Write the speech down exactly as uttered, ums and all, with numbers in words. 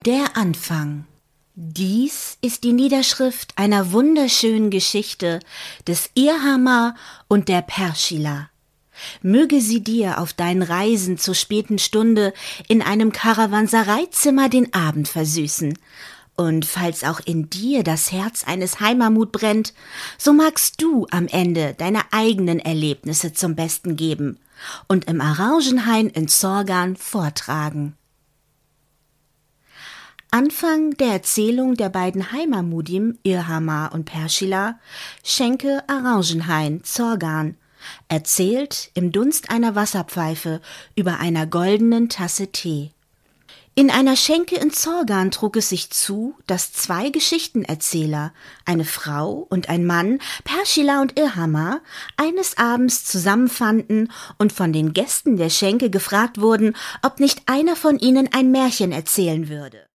Der Anfang. Dies ist die Niederschrift einer wunderschönen Geschichte des Irhamar und der Perschila. Möge sie dir auf deinen Reisen zur späten Stunde in einem Karawansereizimmer den Abend versüßen. Und falls auch in dir das Herz eines Heimamut brennt, so magst du am Ende deine eigenen Erlebnisse zum Besten geben und im Arangenhain in Zorgan vortragen. Anfang der Erzählung der beiden Heimamudim, Irhamar und Perschila, Schenke Arangenhain, Zorgan, erzählt im Dunst einer Wasserpfeife über einer goldenen Tasse Tee. In einer Schenke in Zorgan trug es sich zu, dass zwei Geschichtenerzähler, eine Frau und ein Mann, Perschila und Irhamar, eines Abends zusammenfanden und von den Gästen der Schenke gefragt wurden, ob nicht einer von ihnen ein Märchen erzählen würde.